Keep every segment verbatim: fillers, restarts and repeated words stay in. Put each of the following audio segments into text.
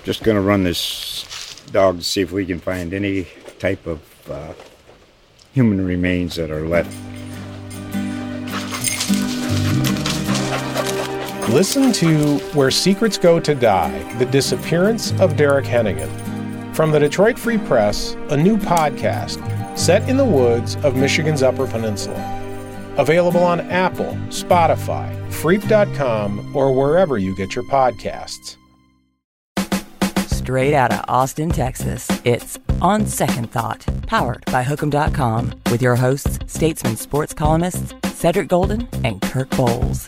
Just going to run this dog to see if we can find any type of uh, human remains that are left. Listen to Where Secrets Go to Die, The Disappearance of Derek Hennigan. From the Detroit Free Press, a new podcast set in the woods of Michigan's Upper Peninsula. Available on Apple, Spotify, Freep dot com, or wherever you get your podcasts. Straight out of Austin, Texas, it's On Second Thought, powered by Hook'em dot com, with your hosts, Statesman sports columnists Cedric Golden and Kirk Bowles.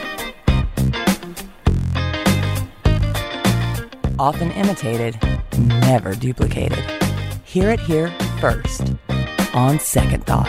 Often imitated, never duplicated. Hear it here first. On Second Thought.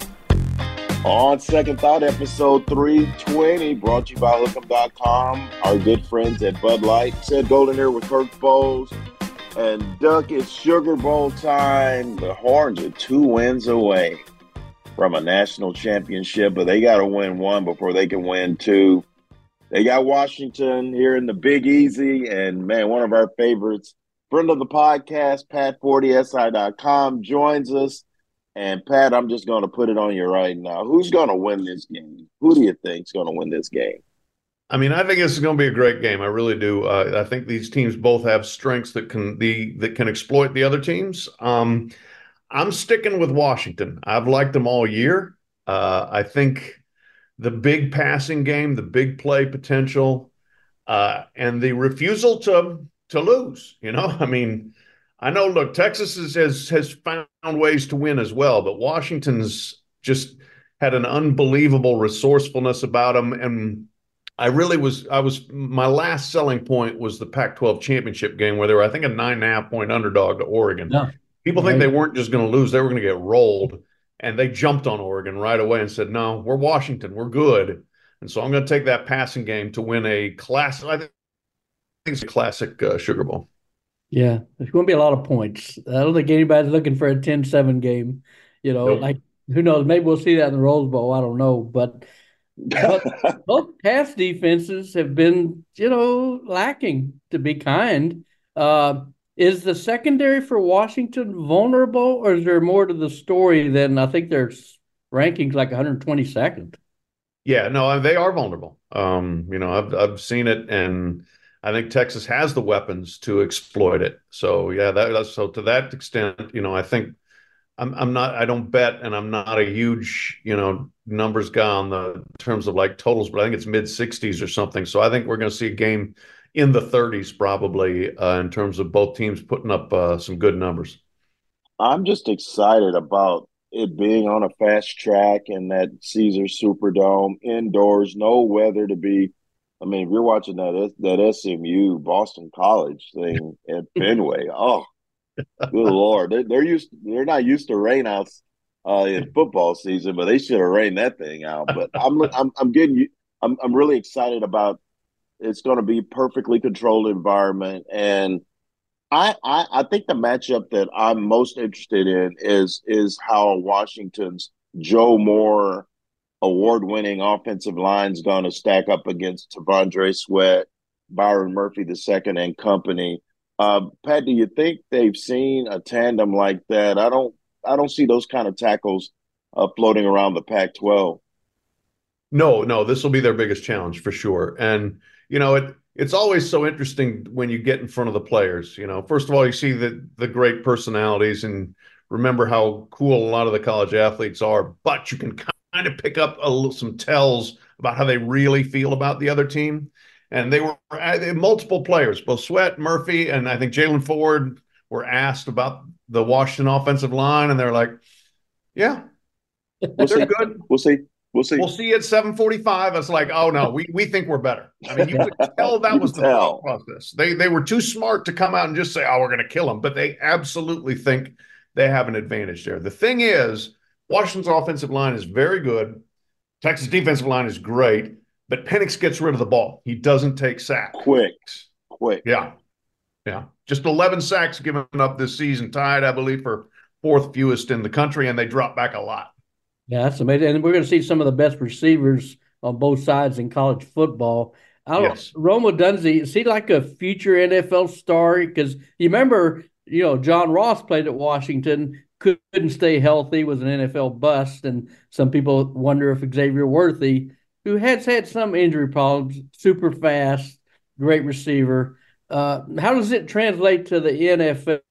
On Second Thought, episode three twenty, brought to you by Hook'em dot com, our good friends at Bud Light. Ced Golden here with Kirk Bowles. And Duck, it's Sugar Bowl time. The Horns are two wins away from a national championship, but they got to win one before they can win two. They got Washington here in the Big Easy, and, man, one of our favorites, friend of the podcast, Pat Forty, S I dot com, joins us. And, Pat, I'm just going to put it on you right now. Who's going to win this game? Who do you think is going to win this game? I mean, I think this is going to be a great game. I really do. Uh, I think these teams both have strengths that can be that can exploit the other teams. Um, I'm sticking with Washington. I've liked them all year. Uh, I think the big passing game, the big play potential, uh, and the refusal to to lose. You know, I mean, I know, look, Texas is, has has found ways to win as well, but Washington's just had an unbelievable resourcefulness about them. And I really was, I was, my last selling point was the Pac twelve championship game where they were, I think, a nine and a half point underdog to Oregon. Yeah. People right. think they weren't just going to lose, they were going to get rolled. And they jumped on Oregon right away and said, no, we're Washington, we're good. And so I'm going to take that passing game to win a classic, I think it's a classic uh, Sugar Bowl. Yeah, there's going to be a lot of points. I don't think anybody's looking for a ten seven game. You know, nope. Like, who knows? Maybe we'll see that in the Rose Bowl. I don't know. But, but both pass defenses have been, you know, lacking, to be kind. Uh, is the secondary for Washington vulnerable, or is there more to the story than I think their rankings like one hundred twenty-second? Yeah, no, they are vulnerable. Um, you know, I've I've seen it, and I think Texas has the weapons to exploit it. So yeah, that, that's so to that extent, you know, I think I'm I'm not I don't bet, and I'm not a huge, you know, numbers guy on the in terms of like totals, but I think it's mid sixties or something. So I think we're going to see a game in the thirties probably uh, in terms of both teams putting up uh, some good numbers. I'm just excited about it being on a fast track in that Caesars Superdome, indoors, no weather to be. I mean, if you're watching that that S M U Boston College thing at Fenway, oh, good Lord, they're, they're used they're not used to rainouts uh, in football season, but they should have rained that thing out. But I'm I'm I'm getting I'm I'm really excited about it's going to be perfectly controlled environment, and I, I I think the matchup that I'm most interested in is is how Washington's Joe Moore award-winning offensive line's going to stack up against T'Vondre Sweat, Byron Murphy the second, and company. Uh, Pat, do you think they've seen a tandem like that? I don't. I don't see those kind of tackles uh, floating around the Pac twelve. No, no, this will be their biggest challenge for sure. And you know, it it's always so interesting when you get in front of the players. You know, first of all, you see the the great personalities and remember how cool a lot of the college athletes are, but you can kind of pick up a little, some tells about how they really feel about the other team. And they were uh, multiple players, both Sweat, Murphy, and I think Jalen Ford were asked about the Washington offensive line, and they're like, yeah, we'll they're see. good. We'll see. We'll see. We'll see at seven forty-five. It's like, oh, no, we we think we're better. I mean, you could tell that was the thought process. They, they were too smart to come out and just say, oh, we're going to kill them. But they absolutely think they have an advantage there. The thing is, Washington's offensive line is very good. Texas defensive line is great, but Penix gets rid of the ball. He doesn't take sacks. Quick, quick. Yeah, yeah. Just eleven sacks given up this season, tied, I believe, for fourth fewest in the country, and they drop back a lot. Yeah, that's amazing. And we're going to see some of the best receivers on both sides in college football. I don't Yes. Rome Odunze, is he like a future N F L star? Because you remember, you know, John Ross played at Washington, couldn't stay healthy, was an N F L bust, and some people wonder if Xavier Worthy, who has had some injury problems, super fast, great receiver. Uh, how does it translate to the N F L?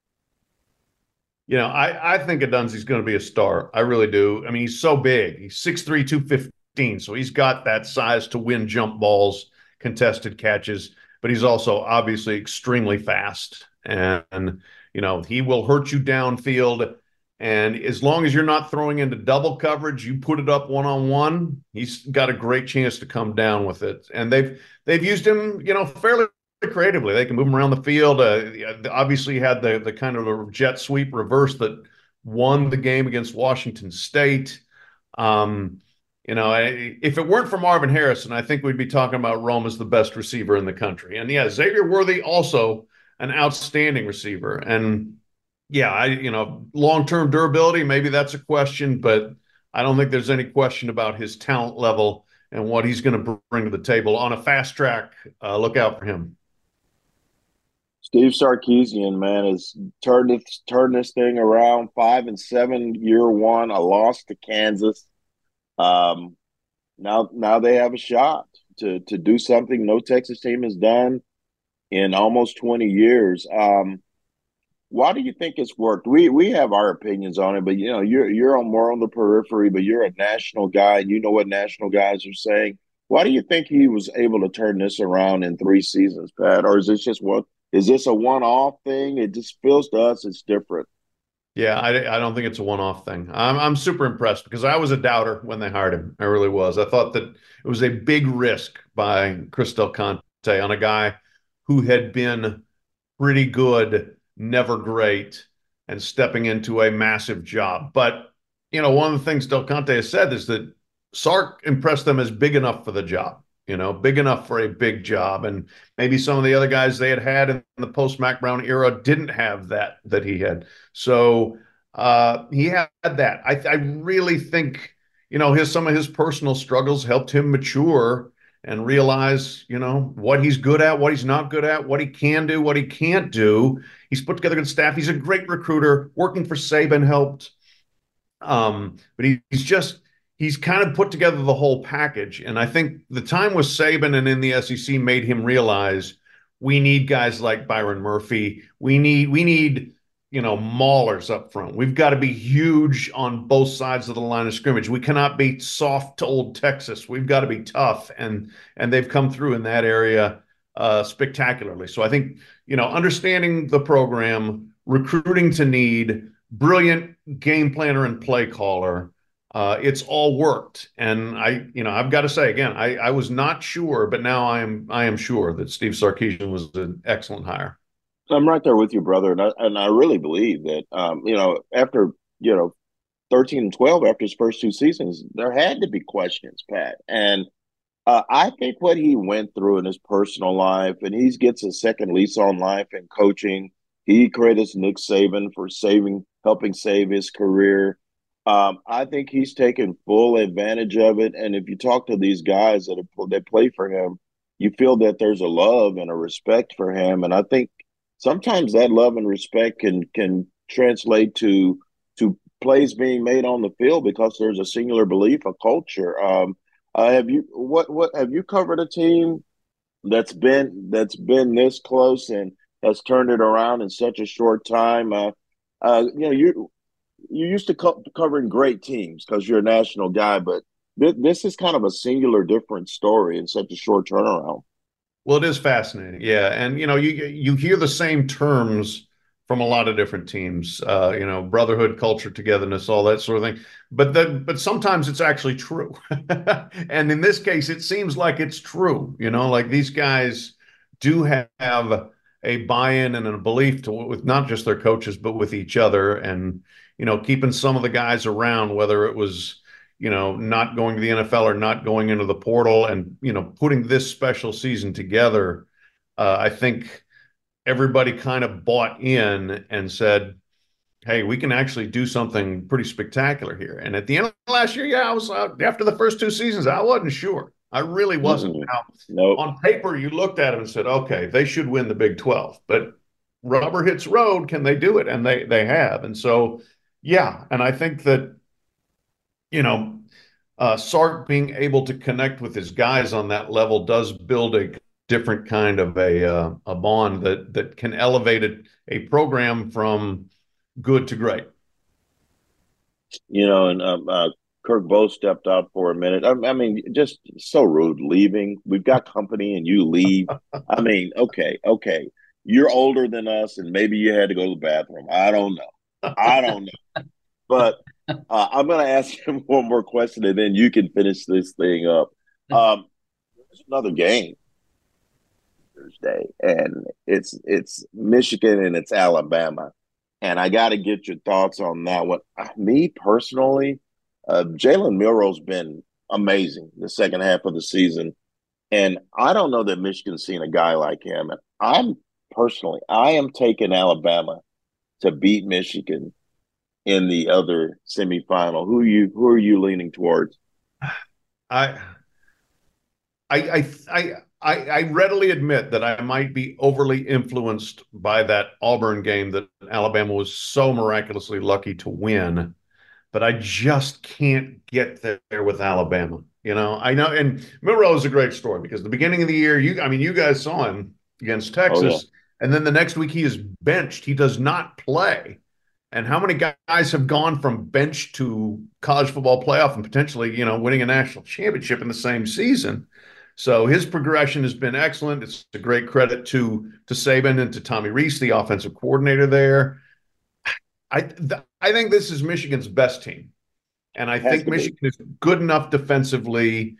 You know, I, I think Adunzi's going to be a star. I really do. I mean, he's so big. He's six three, two fifteen, so he's got that size to win jump balls, contested catches, but he's also obviously extremely fast. And, you know, he will hurt you downfield. And as long as you're not throwing into double coverage, you put it up one-on-one, he's got a great chance to come down with it. And they've they've used him, you know, fairly creatively. They can move him around the field. Uh, obviously had the the kind of a jet sweep reverse that won the game against Washington State. Um, you know, if it weren't for Marvin Harrison, I think we'd be talking about Rome as the best receiver in the country. And yeah, Xavier Worthy also an outstanding receiver. And yeah, I you know, long-term durability, maybe that's a question, but I don't think there's any question about his talent level and what he's going to bring to the table on a fast track. Uh, look out for him. Steve Sarkisian, man, has turned this turned this thing around. Five and seven, year one, a loss to Kansas. Um, now, now they have a shot to to do something no Texas team has done in almost twenty years. Um, why do you think it's worked? We we have our opinions on it, but you know, you're you're on more on the periphery, but you're a national guy, and you know what national guys are saying. Why do you think he was able to turn this around in three seasons, Pat? Or is this just one? Is this a one-off thing? It just feels to us it's different. Yeah, I, I don't think it's a one-off thing. I'm I'm super impressed because I was a doubter when they hired him. I really was. I thought that it was a big risk by Chris Del Conte on a guy who had been pretty good, never great, and stepping into a massive job. But, you know, one of the things Del Conte has said is that Sark impressed them as big enough for the job. You know, big enough for a big job. And maybe some of the other guys they had had in the post-Mac Brown era didn't have that that he had. So uh, he had that. I, I really think, you know, his some of his personal struggles helped him mature and realize, you know, what he's good at, what he's not good at, what he can do, what he can't do. He's put together good staff. He's a great recruiter. Working for Saban helped. Um, but he, he's just he's kind of put together the whole package. And I think the time with Saban and in the S E C made him realize we need guys like Byron Murphy. We need, we need, you know, maulers up front. We've got to be huge on both sides of the line of scrimmage. We cannot be soft to old Texas. We've got to be tough. And, and they've come through in that area uh, spectacularly. So I think, you know, understanding the program, recruiting to need, brilliant game planner and play caller, Uh, it's all worked. And I, you know, I've got to say again, I, I was not sure, but now I am, I am sure that Steve Sarkisian was an excellent hire. I'm right there with you, brother, and I, and I really believe that, um, you know, after you know, thirteen and twelve after his first two seasons, there had to be questions, Pat, and uh, I think what he went through in his personal life, and he gets a second lease on life in coaching. He credits Nick Saban for saving, helping save his career. Um, I think he's taken full advantage of it. And if you talk to these guys that have, that play for him, you feel that there's a love and a respect for him. And I think sometimes that love and respect can can translate to to plays being made on the field because there's a singular belief, a culture. Um, uh, have you what what have you covered a team that's been that's been this close and has turned it around in such a short time? Uh, uh, you know, you you're used to co- covering great teams because you're a national guy, but th- this is kind of a singular, different story in such a short turnaround. Well, it is fascinating. Yeah. And, you know, you, you hear the same terms from a lot of different teams, uh, you know, brotherhood, culture, togetherness, all that sort of thing. But then, but sometimes it's actually true. And in this case, it seems like it's true, you know, like these guys do have a buy-in and a belief to with not just their coaches, but with each other. And, you know, keeping some of the guys around, whether it was, you know, not going to the N F L or not going into the portal and, you know, putting this special season together. Uh, I think everybody kind of bought in and said, hey, we can actually do something pretty spectacular here. And at the end of last year, yeah, I was uh, after the first two seasons, I wasn't sure. I really wasn't. Mm-mm. Now, Nope. on paper, you looked at them and said, okay, they should win the Big twelve. But rubber hits road, can they do it? And they they have. And so, yeah. And I think that, you know, uh, Sark being able to connect with his guys on that level does build a different kind of a uh, a bond that that can elevate a, a program from good to great. You know, and um, uh, Kirk Bowe stepped out for a minute. I, I mean, just so rude leaving. We've got company and you leave. I mean, okay, okay. You're older than us and maybe you had to go to the bathroom. I don't know. I don't know. But uh, I'm going to ask him one more question and then you can finish this thing up. Um, there's another game Thursday, and it's it's Michigan and it's Alabama. And I got to get your thoughts on that one. Me personally, uh, Jalen Milroe's been amazing the second half of the season. And I don't know that Michigan's seen a guy like him. And I'm personally, I am taking Alabama to beat Michigan in the other semifinal. Who are you who are you leaning towards? I I I I I readily admit that I might be overly influenced by that Auburn game that Alabama was so miraculously lucky to win, but I just can't get there with Alabama. You know, I know, and Milroe is a great story because the beginning of the year, you I mean, you guys saw him against Texas, Oh, yeah. and then the next week he is benched. He does not play. And how many guys have gone from bench to college football playoff and potentially, you know, winning a national championship in the same season? So his progression has been excellent. It's a great credit to to Saban and to Tommy Rees, the offensive coordinator there. I th- I think this is Michigan's best team, and I Has think to be. Michigan is good enough defensively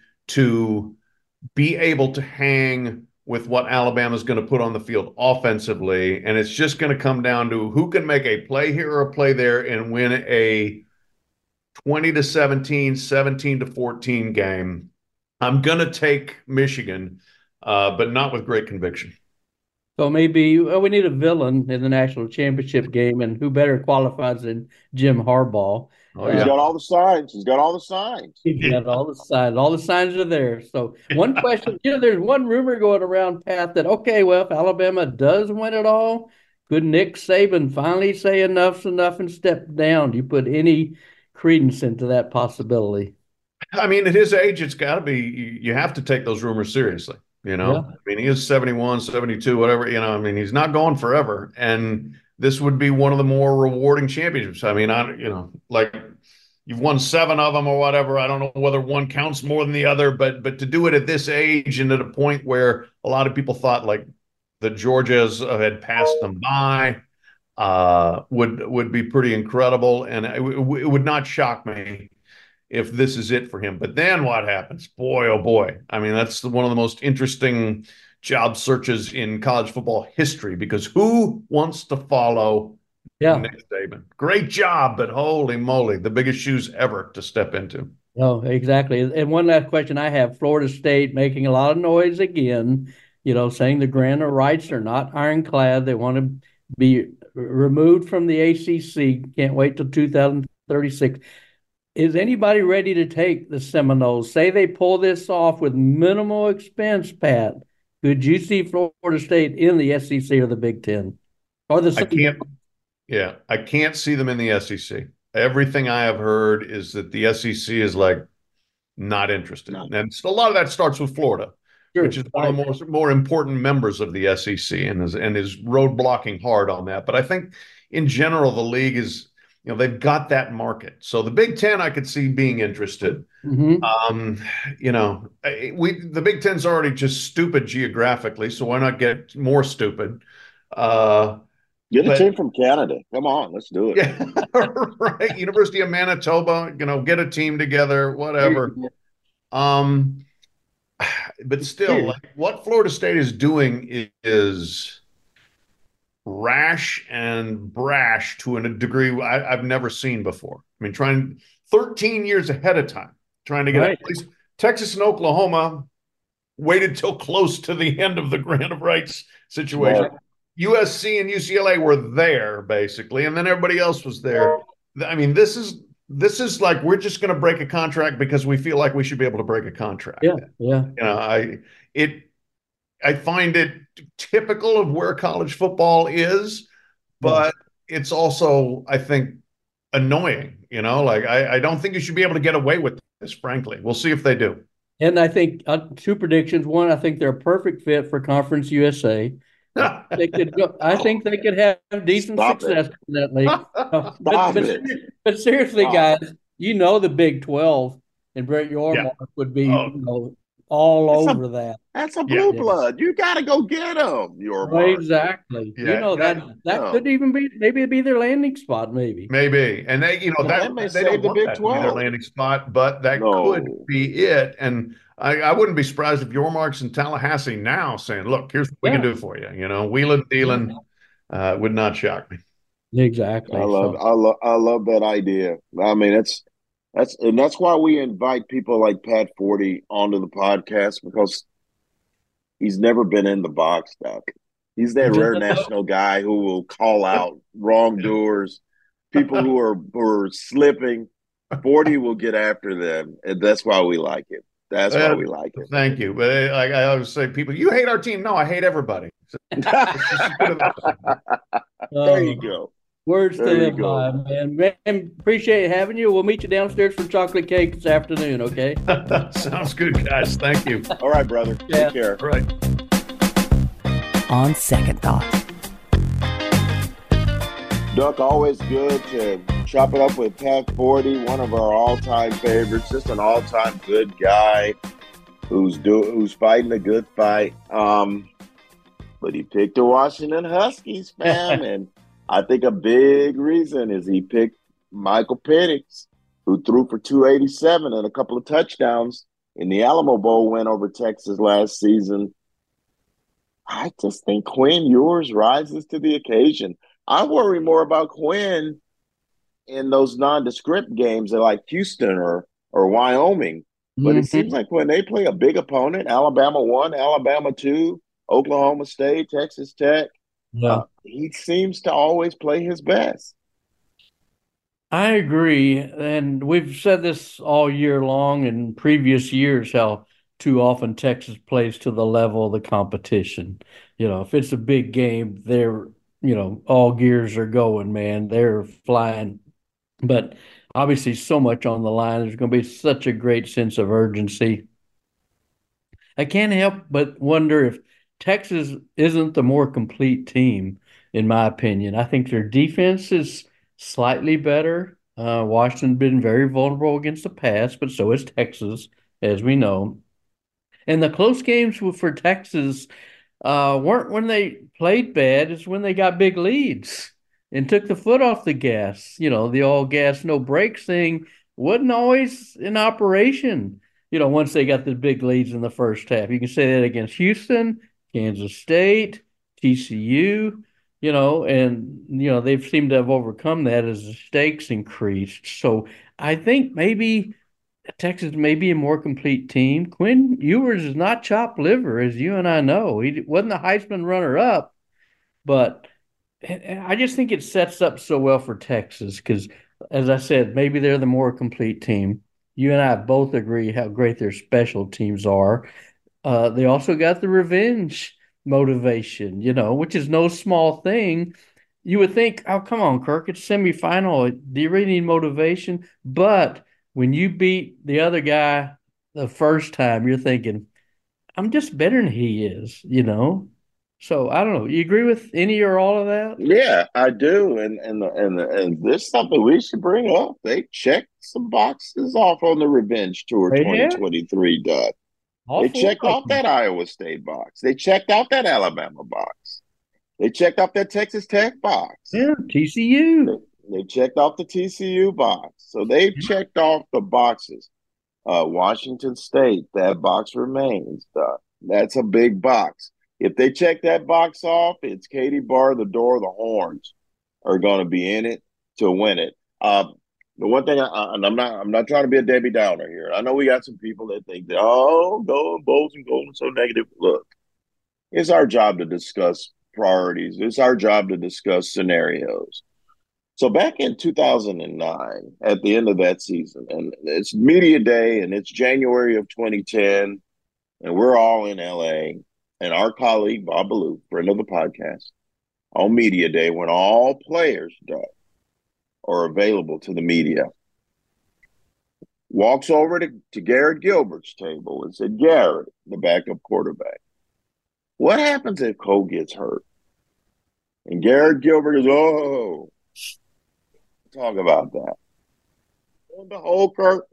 to be able to hang with what Alabama's going to put on the field offensively. And it's just going to come down to who can make a play here or a play there and win a twenty to seventeen, seventeen to fourteen game. I'm going to take Michigan, uh, but not with great conviction. So maybe well, we need a villain in the national championship game, and who better qualifies than Jim Harbaugh? Oh, He's yeah. got all the signs. He's got all the signs. He's got all the signs. All the signs are there. So one question, you know, there's one rumor going around, Pat, that okay, well, if Alabama does win it all, could Nick Saban finally say enough's enough and step down? Do you put any credence into that possibility? I mean, at his age, it's got to be, you, you have to take those rumors seriously. You know, Yeah. I mean, he is seventy-one, seventy-two, whatever, you know, I mean, he's not going forever. And this would be one of the more rewarding championships. I mean, I, you know, like you've won seven of them or whatever. I don't know whether one counts more than the other, but, but to do it at this age and at a point where a lot of people thought like the Georgias had passed them by, uh, would, would be pretty incredible. And it, it would not shock me if this is it for him. But then what happens? Boy, oh boy. I mean, that's the, one of the most interesting job searches in college football history, because who wants to follow Yeah. Nick Saban? Great job, but holy moly, the biggest shoes ever to step into. No, exactly. And one last question I have, Florida State making a lot of noise again, you know, saying the grant of rights are not ironclad. They want to be removed from the A C C. Can't wait till two thousand thirty-six. Is anybody ready to take the Seminoles? Say they pull this off with minimal expense, Pat. Could you see Florida State in the S E C or the Big Ten? Or the I can't, yeah, I can't see them in the S E C. Everything I have heard is that the S E C is like not interested. No. And a lot of that starts with Florida, Sure. which is one of the most more important members of the S E C and is, and is roadblocking hard on that. But I think in general, the league is, you know, they've got that market. So the Big Ten, I could see being interested. Mhm. Um, you know, we the Big Ten's already just stupid geographically, so why not get more stupid? Uh, Get a but- team from Canada. Come on, let's do it. yeah, right. University of Manitoba, you know, get a team together, whatever. Um, but still, like, what Florida State is doing is rash and brash to a degree I, I've never seen before. I mean, trying thirteen years ahead of time, trying to get Right. at least Texas and Oklahoma waited till close to the end of the grant of rights situation. Right. U S C and U C L A were there basically, and then everybody else was there. I mean, this is this is like we're just going to break a contract because we feel like we should be able to break a contract. Yeah, yeah. You know, I it I find it typical of where college football is, but yeah. It's also, I think, annoying. You know, like I, I don't think you should be able to get away with this, frankly. We'll see if they do. And I think uh, two predictions. One, I think they're a perfect fit for Conference U S A. They could go, I think they could have decent Stop success it. in that league. Uh, but, but, but seriously, Stop. guys, you know the Big twelve and Brett Yormark yeah. would be oh. you know, all that's over a, that. That's a blue yeah. blood. You got to go get them. Yormark. Exactly. Yeah. You know that that no. could even be maybe it'd be their landing spot. Maybe. Maybe, and they you know that, that may they don't the want Big that twelve. to be their landing spot, but that no. could be it. And I, I wouldn't be surprised if Yormark's in Tallahassee now saying, "Look, here's what yeah. we can do for you." You know, wheeling, dealing uh, would not shock me. Exactly. I love, so. I love, I love that idea. I mean, it's that's and that's why we invite people like Pat Forty onto the podcast, because he's never been in the box, Doc. He's that rare national guy who will call out wrongdoers, people who are who are slipping. Forty will get after them, and that's why we like it. That's why we like it. Thank you. But like I always say, people, you hate our team. No, I hate everybody. There you go. Words to live by, man. Man, appreciate having you. We'll meet you downstairs for chocolate cake this afternoon, okay? Sounds good, guys. Thank you. All right, brother. Yeah. Take care. All right. On second thought. Duck, always good to chop it up with Pat Forty, one of our all-time favorites, just an all-time good guy who's do who's fighting a good fight. Um, but he picked the Washington Huskies, fam, and I think a big reason is he picked Michael Penix, who threw for two eighty-seven and a couple of touchdowns in the Alamo Bowl win over Texas last season. I just think Quinn Ewers rises to the occasion. I worry more about Quinn in those nondescript games like Houston or, or Wyoming. But mm-hmm. it seems like when they play a big opponent, Alabama one, Alabama two, Oklahoma State, Texas Tech, yeah. uh, he seems to always play his best. I agree. And we've said this all year long in previous years, how too often Texas plays to the level of the competition. You know, if it's a big game, they're, you know, all gears are going, man. They're flying. But obviously so much on the line. There's going to be such a great sense of urgency. I can't help but wonder if Texas isn't the more complete team, in my opinion. I think their defense is slightly better. Uh, Washington's been very vulnerable against the pass, but so is Texas, as we know. And the close games for Texas uh, weren't when they played bad, it's when they got big leads and took the foot off the gas. You know, the all gas, no brakes thing wasn't always in operation, you know, once they got the big leads in the first half. You can say that against Houston, Kansas State, T C U, you know, and, you know, they've seemed to have overcome that as the stakes increased. So I think maybe Texas may be a more complete team. Quinn Ewers is not chopped liver, as you and I know. He wasn't the Heisman runner-up, but I just think it sets up so well for Texas because, as I said, maybe they're the more complete team. You and I both agree how great their special teams are. Uh, they also got the revenge motivation, you know, which is no small thing. You would think, oh, come on, Kirk, it's semifinal. Do you really need motivation? But when you beat the other guy the first time, you're thinking, I'm just better than he is, you know? So I don't know. You agree with any or all of that? Yeah, I do. And and and and this is something we should bring up. They checked some boxes off on the Revenge Tour They twenty twenty-three, Doug. They checked off that Iowa State box. They checked out that Alabama box. They checked off that Texas Tech box. Yeah, T C U. They, they checked off the T C U box. So they've checked off the boxes. Uh, Washington State, that box remains. Uh, that's a big box. If they check that box off, it's Katie Bar, the door, the horns are going to be in it to win it. Uh, the one thing, I, and I'm not, I'm not trying to be a Debbie Downer here. I know we got some people that think that, oh, going Bulls and Golden so negative. Look, it's our job to discuss priorities. It's our job to discuss scenarios. So back in two thousand nine, at the end of that season, and it's media day, and it's January of twenty ten, and we're all in L A. And our colleague Bob Ballou, friend of the podcast, on media day, when all players are available to the media, walks over to, to Garrett Gilbert's table and said, "Garrett, the backup quarterback, what happens if Cole gets hurt?" And Garrett Gilbert is, "Oh, talk about that." And the whole Kirk,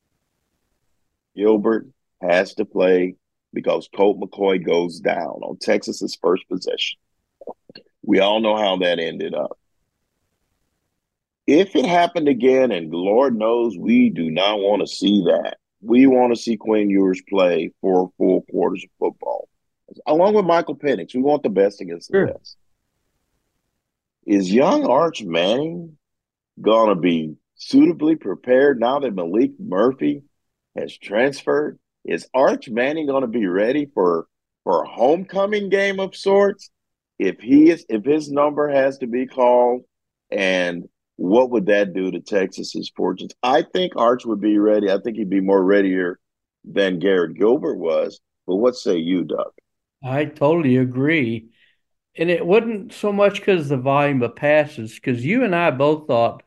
Gilbert has to play because Colt McCoy goes down on Texas's first possession. We all know how that ended up. If it happened again, and Lord knows we do not want to see that, we want to see Quinn Ewers play four full quarters of football. Along with Michael Penix, we want the best against the Sure. best. Is young Arch Manning going to be suitably prepared now that Malik Murphy has transferred? Is Arch Manning going to be ready for, for a homecoming game of sorts? If he is, if his number has to be called, and what would that do to Texas's fortunes? I think Arch would be ready. I think he'd be more readier than Garrett Gilbert was. But what say you, Doug? I totally agree. And it wasn't so much because of the volume of passes, because you and I both thought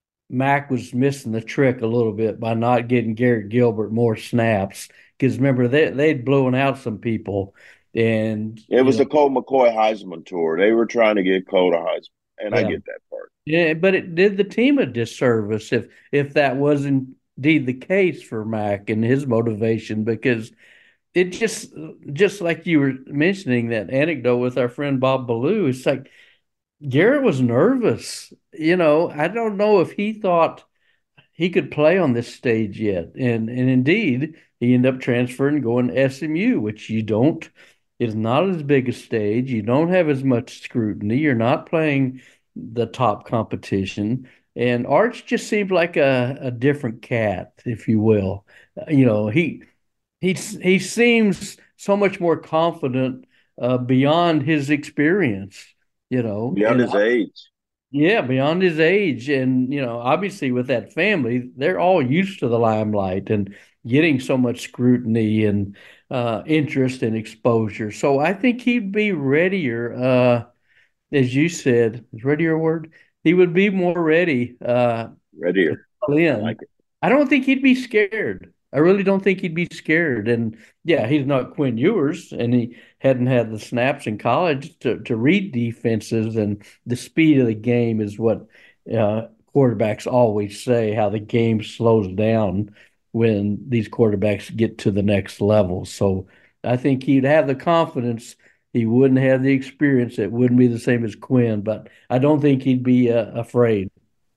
Mac was missing the trick a little bit by not getting Garrett Gilbert more snaps. Because remember, they, they'd blown out some people. And It was know, the Colt McCoy Heisman tour. They were trying to get Cole to Heisman, and yeah. I get that part. Yeah, but it did the team a disservice if if that was indeed the case for Mac and his motivation, because it just just like you were mentioning that anecdote with our friend Bob Ballou, it's like Garrett was nervous. You know, I don't know if he thought he could play on this stage yet. And and indeed, he ended up transferring and going to S M U, which you don't, is not as big a stage. You don't have as much scrutiny. You're not playing the top competition. And Arch just seemed like a, a different cat, if you will. Uh, You know, he he he seems so much more confident uh, beyond his experience, you know. Beyond And his age. yeah, beyond his age. And, you know, obviously with that family, they're all used to the limelight and getting so much scrutiny and uh, interest and exposure. So I think he'd be readier, uh, as you said, is readier a word? He would be more ready uh, to Readier. fill I in. like it. I don't think he'd be scared. I really don't think he'd be scared. And yeah, he's not Quinn Ewers, and he hadn't had the snaps in college to, to read defenses, and the speed of the game is what uh, quarterbacks always say, how the game slows down when these quarterbacks get to the next level. So I think he'd have the confidence. He wouldn't have the experience. It wouldn't be the same as Quinn, but I don't think he'd be uh, afraid.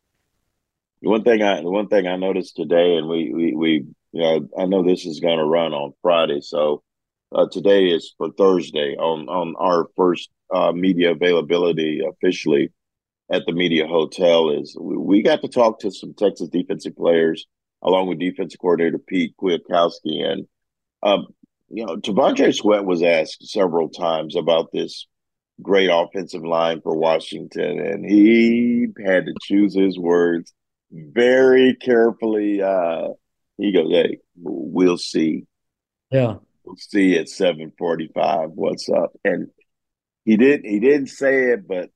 The one thing I the one thing I noticed today, and we we, we you know, I know this is going to run on Friday, so uh, today is for Thursday on on our first uh, media availability officially at the Media Hotel. Is we, we got to talk to some Texas defensive players along with defensive coordinator Pete Kwiatkowski, and um, you know, T'Vondre Sweat was asked several times about this great offensive line for Washington, and he had to choose his words very carefully. Uh, he goes, "Hey, we'll see. Yeah. We'll see at seven forty-five what's up." And he did. He didn't say it, but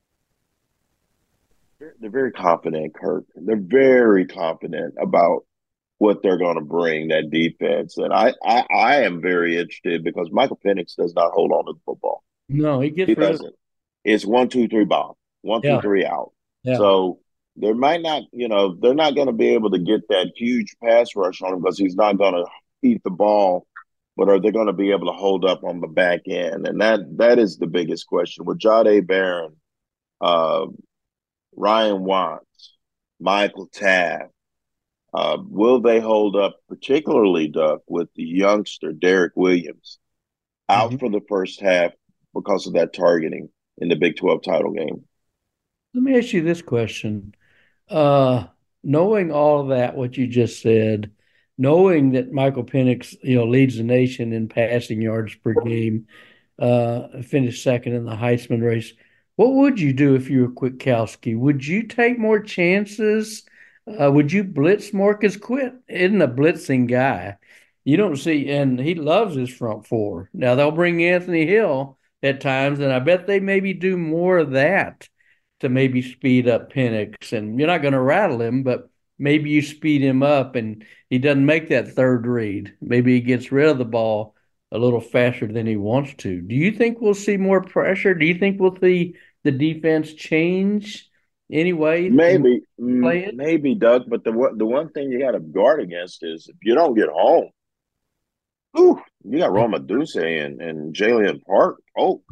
they're, they're very confident, Kirk. They're very confident about what they're going to bring that defense, and I, I, I am very interested because Michael Penix does not hold on to the football. No, he gets He rid of doesn't. It's one, two, three, bomb. One, two, Yeah. three, out. Yeah. So there might not, you know, they're not going to be able to get that huge pass rush on him because he's not going to eat the ball. But are they going to be able to hold up on the back end? And that that is the biggest question. With Jahdae Barron, uh, Ryan Watts, Michael Taft, uh, will they hold up, particularly, Duck, with the youngster Derek Williams out Mhm. for the first half because of that targeting in the Big twelve title game? Let me ask you this question. Uh, knowing all of that, what you just said, knowing that Michael Penix, you know, leads the nation in passing yards per game, uh, finished second in the Heisman race, What would you do if you were Kwiatkowski? Would you take more chances? Uh, would you blitz more? Because Quit isn't a blitzing guy. You don't see, and he loves his front four. Now they'll bring Anthony Hill at times, and I bet they maybe do more of that to maybe speed up Penix. And you're not going to rattle him, but maybe you speed him up and he doesn't make that third read. Maybe he gets rid of the ball a little faster than he wants to. Do you think we'll see more pressure? Do you think we'll see the defense change anyway? Maybe, play it? maybe, Doug. But the the one thing you got to guard against is if you don't get home, ooh, you got Rome Odunze and and Jalen Park. Oh,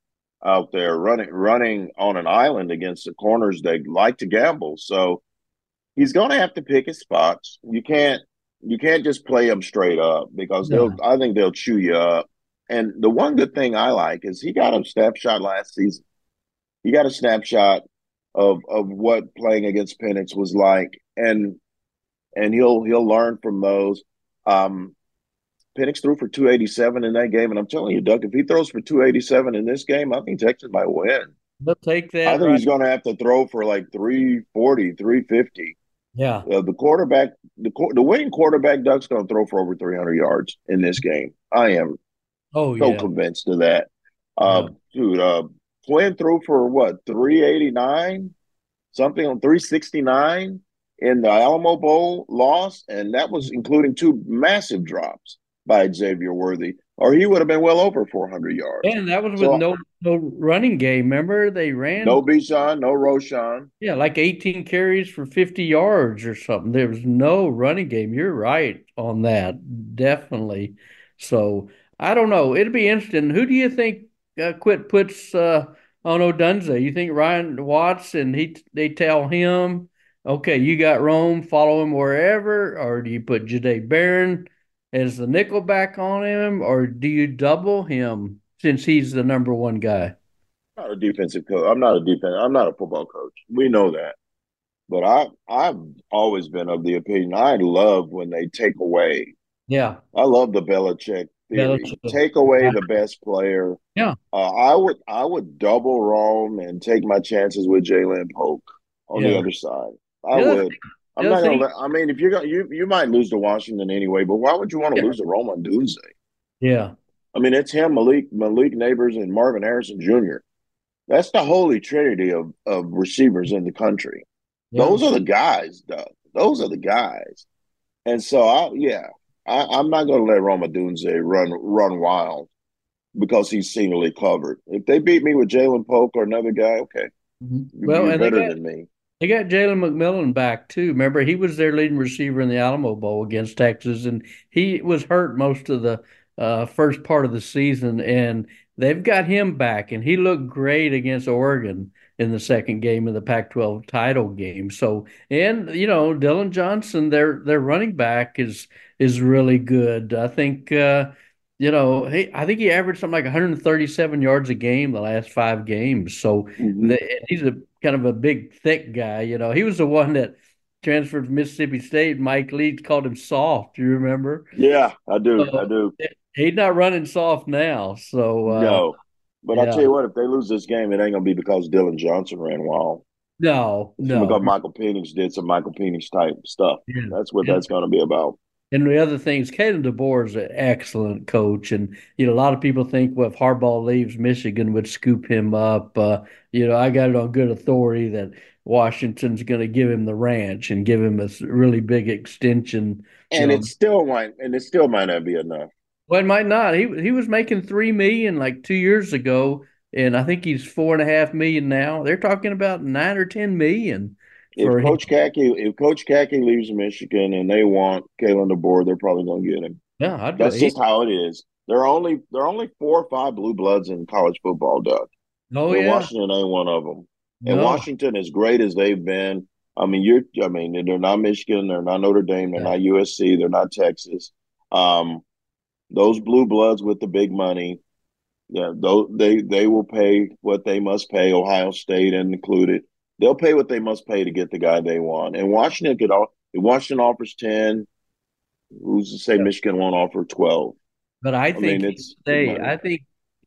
out there running running on an island against the corners that like to gamble. So he's going to have to pick his spots. You can't you can't just play them straight up because No. they'll I think they'll chew you up. And the one good thing I like is he got a snapshot last season. He got a snapshot of of what playing against Penix was like, and and he'll he'll learn from those. Um, Penix threw for two eighty-seven in that game, and I'm telling you, Doug, if he throws for two eighty-seven in this game, I think Texas might win. They'll take that. I think right. he's going to have to throw for like three forty, three fifty. Yeah. Uh, the quarterback, the the winning quarterback, Doug's going to throw for over three hundred yards in this game. I am Oh, so yeah. convinced of that. Uh, Yeah. Dude, uh, Quinn threw for what, three eighty-nine? Something on three sixty-nine in the Alamo Bowl loss, and that was including two massive drops by Xavier Worthy, or he would have been well over four hundred yards. And that was with So, no no running game. Remember, they ran no Bijan, no Roshan. yeah, like eighteen carries for fifty yards or something. There was no running game. You're right on that, definitely. So I don't know. It'll be interesting. Who do you think uh, Quit puts uh, on Odunze? You think Ryan Watts and he they tell him, okay, you got Rome, follow him wherever, or do you put Jahdae Barron as the nickel back on him, or do you double him since he's the number one guy? I'm not a defensive coach. I'm not a defense. I'm not a football coach. We know that. But I, I've always been of the opinion. I love when they take away. Yeah. I love the Belichick theory. Belichick. Take away the best player. Yeah. Uh, I would, I would double Rome and take my chances with Jalen Polk on Yeah. the other side. I The other would. thing- I'm the not other gonna. thing- Let, I mean, if you're gonna, you you might lose to Washington anyway. But why would you want to Yeah. lose to Rome Odunze? Yeah. I mean, it's him, Malik Malik Neighbors, and Marvin Harrison Junior That's the holy trinity of of receivers in the country. Yeah. Those are the guys, Doug. Those are the guys. And so, I yeah, I, I'm not going to let Rome Odunze run run wild because he's singularly covered. If they beat me with Jalen Polk or another guy, okay, Mhm. you- Well, you're and they better got than me. they got Jalen McMillan back too. Remember, he was their leading receiver in the Alamo Bowl against Texas, and he was hurt most of the uh, first part of the season. And they've got him back, and he looked great against Oregon in the second game of the Pac twelve title game. So, and you know, Dylan Johnson, their their running back is is really good. I think. Uh, You know, he I think he averaged something like one hundred thirty-seven yards a game the last five games. So Mhm. the, and he's a kind of a big, thick guy. You know, he was the one that transferred from Mississippi State. Mike Leach called him soft. You remember? Yeah, I do. So I do. he's not running soft now. So uh, No. But I yeah. tell you what, if they lose this game, it ain't going to be because Dylan Johnson ran wild. no, It's no. because Michael Penix did some Michael Penix type stuff. Yeah. That's what Yeah. that's going to be about. And the other thing is, Kalen DeBoer is an excellent coach, and you know a lot of people think, well, if Harbaugh leaves, Michigan would scoop him up. Uh, you know, I got it on good authority that Washington's going to give him the ranch and give him a s- really big extension. And you know. it still might, and it still might not be enough. Well, it might not. He he was making three million like two years ago, and I think he's four and a half million now. They're talking about nine or ten million If for him. Coach Kaki, if Coach Kaki leaves Michigan and they want Kalen DeBoer, they're probably going to get him. Yeah, I'd do That's it. just how it is. There are only there are only four or five blue bloods in college football, Doug. Oh And yeah, Washington ain't one of them. And no, Washington, as great as they've been, I mean, you're I mean, they're not Michigan, they're not Notre Dame, they're Yeah. not U S C, they're not Texas. Um, those blue bloods with the big money, yeah, those they they will pay what they must pay, Ohio State included. They'll pay what they must pay to get the guy they want. And Washington could all if Washington offers ten, who's to say Yeah. Michigan won't offer twelve? but I I think mean, he'd it's good stay. money. I think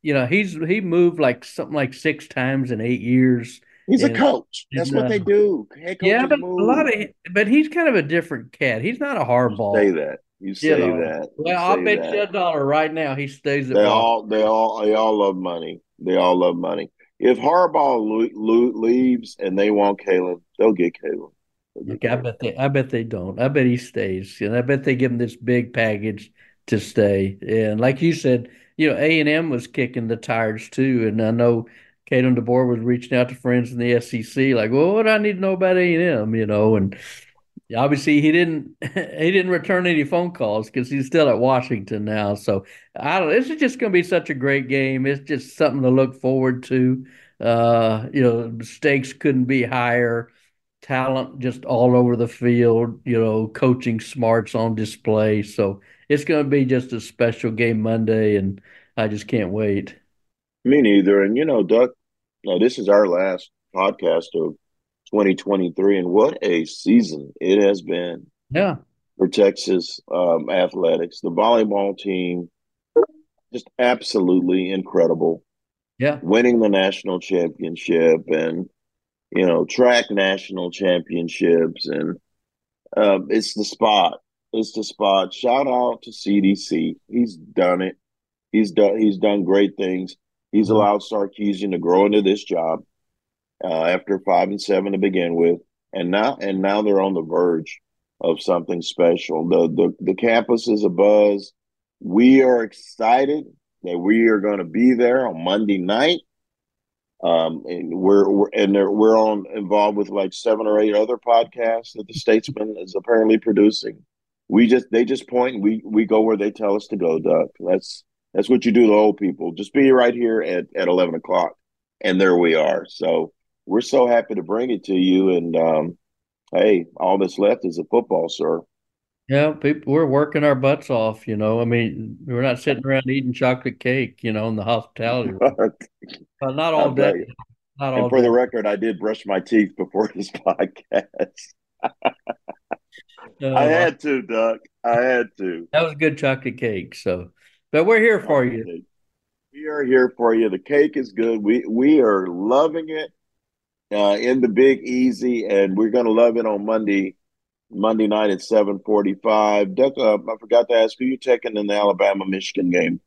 you know, he's he moved like something like six times in eight years. He's and, a coach. That's and, what uh, they do. Head coaches yeah, but move. a lot of but he's kind of a different cat. He's not a hardball. You say that. You say you know. that. You Well, I'll bet that. you a dollar right now he stays at They Washington. all, they all, they all love money. They all love money. If Harbaugh lo- lo- leaves and they want Kalen, they'll get Kalen. Look, I bet they. I bet they don't. I bet he stays, and I bet they give him this big package to stay. And like you said, you know, A and M was kicking the tires too, and I know Kalen DeBoer was reaching out to friends in the S E C, like, "Well, what do I need to know about A and M?" You know, and obviously he didn't. He didn't return any phone calls because he's still at Washington now. So I don't. This is just going to be such a great game. It's just something to look forward to. Uh, you know, stakes couldn't be higher. Talent just all over the field, you know, coaching smarts on display. So it's going to be just a special game Monday, and I just can't wait. Me neither. And, you know, Duck, now this is our last podcast of twenty twenty-three, and what a season it has been. Yeah. For Texas um, athletics. The volleyball team, just absolutely incredible. Yeah. Winning the national championship and, you know, track national championships. And um, it's the spot. It's the spot. Shout out to C D C. He's done it. He's done, he's done great things. He's allowed Sarkisian to grow into this job uh, after five and seven to begin with. And now, and now they're on the verge of something special. The, the the campus is abuzz. We are excited that we are going to be there on Monday night. Um, and we're, we're and we're on involved with like seven or eight other podcasts that the Statesman is apparently producing. We just they just point and we we go where they tell us to go, Doug. That's that's what you do to old people. Just be right here at at eleven o'clock, and there we are. So we're so happy to bring it to you. And um, hey, all that's left is a football, sir. Yeah, people, we're working our butts off, you know. I mean, we're not sitting around eating chocolate cake, you know, in the hospitality room. Uh, not all day. Not all and for day. the record, I did brush my teeth before this podcast. Uh, I had to, Doug. I had to. That was good chocolate cake. So, but we're here for you. We are here for you. The cake is good. We we are loving it uh, in the Big Easy, and we're going to love it on Monday. Monday night at seven forty-five. Duck, uh, I forgot to ask, who you taking in the Alabama-Michigan game?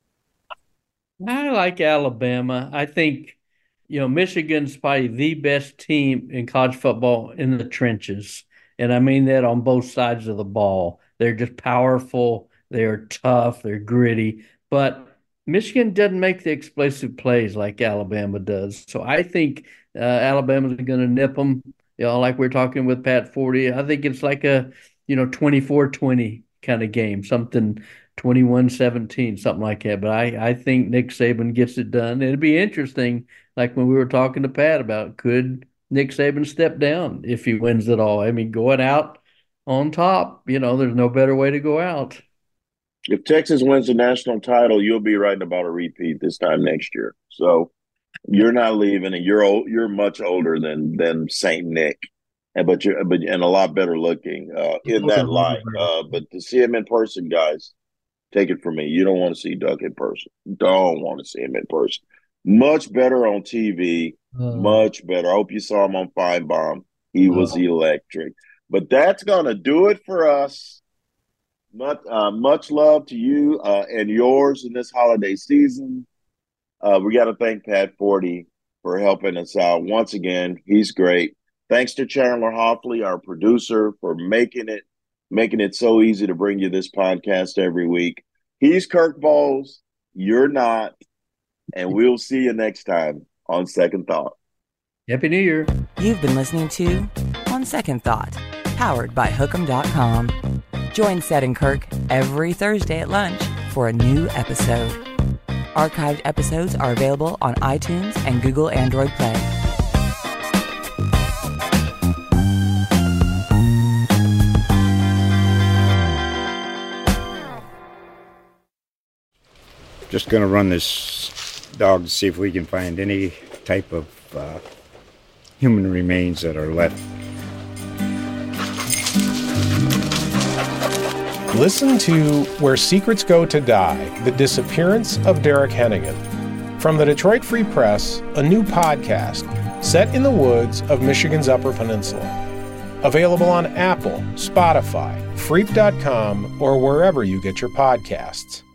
I like Alabama. I think, you know, Michigan's probably the best team in college football in the trenches. And I mean that on both sides of the ball. They're just powerful. They're tough. They're gritty. But Michigan doesn't make the explosive plays like Alabama does. So I think uh, Alabama's going to nip them. You know, like we're talking with Pat Forty, I think it's like a, you know, twenty-four twenty kind of game, something twenty-one seventeen, something like that. But I, I think Nick Saban gets it done. It'd be interesting, like when we were talking to Pat about, could Nick Saban step down if he wins it all? I mean, going out on top, you know, there's no better way to go out. If Texas wins the national title, you'll be writing about a repeat this time next year. So you're not leaving, and you're old, you're much older than than Saint Nick, and but you're but and a lot better looking uh, in that light. Uh, but to see him in person, guys, take it from me. You don't want to see Duck in person. Don't want to see him in person. Much better on T V. Uh, much better. I hope you saw him on Fine Bomb. He was uh, electric. But that's gonna do it for us. Much uh, much love to you uh, and yours in this holiday season. Uh, we got to thank Pat Forty for helping us out. Once again, he's great. Thanks to Chandler Hoffley, our producer, for making it making it so easy to bring you this podcast every week. He's Kirk Bowles. You're not. And we'll see you next time on Second Thought. Happy New Year. You've been listening to On Second Thought, powered by Hookem dot com. Join Seth and Kirk every Thursday at lunch for a new episode. Archived episodes are available on iTunes and Google Android Play. Just going to run this dog to see if we can find any type of uh, human remains that are left. Listen to Where Secrets Go to Die, The Disappearance of Derek Hennigan, From the Detroit Free Press, a new podcast set in the woods of Michigan's Upper Peninsula. Available on Apple, Spotify, Freep dot com, or wherever you get your podcasts.